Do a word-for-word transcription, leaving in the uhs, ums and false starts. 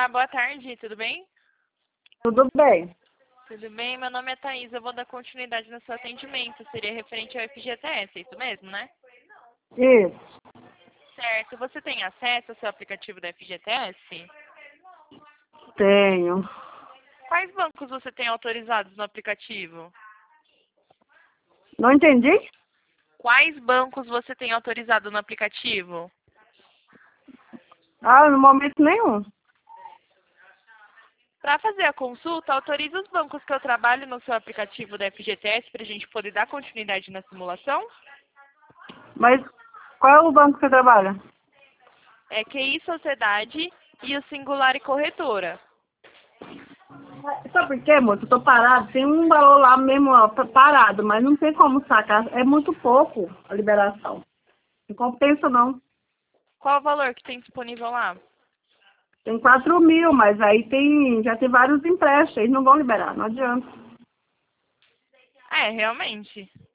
Olá, boa tarde, tudo bem? Tudo bem. Tudo bem, meu nome é Thaís, eu vou dar continuidade no seu atendimento. Seria referente ao F G T S, isso mesmo, né? Isso. Certo, você tem acesso ao seu aplicativo da F G T S? Tenho. Quais bancos você tem autorizados no aplicativo? Não entendi? Quais bancos você tem autorizado no aplicativo? Ah, no momento nenhum. Para fazer a consulta, autorize os bancos que eu trabalho no seu aplicativo da F G T S para a gente poder dar continuidade na simulação. Mas qual é o banco que você trabalha? É Q I Sociedade e o Singular e Corretora. Sabe por quê, moço? Eu tô parado. Tem um valor lá mesmo ó, pa- parado, mas não tem como sacar. É muito pouco a liberação. Não compensa, não. Qual o valor que tem disponível lá? Tem quatro mil, mas aí tem, já tem vários empréstimos. Eles não vão liberar, não adianta. É, realmente.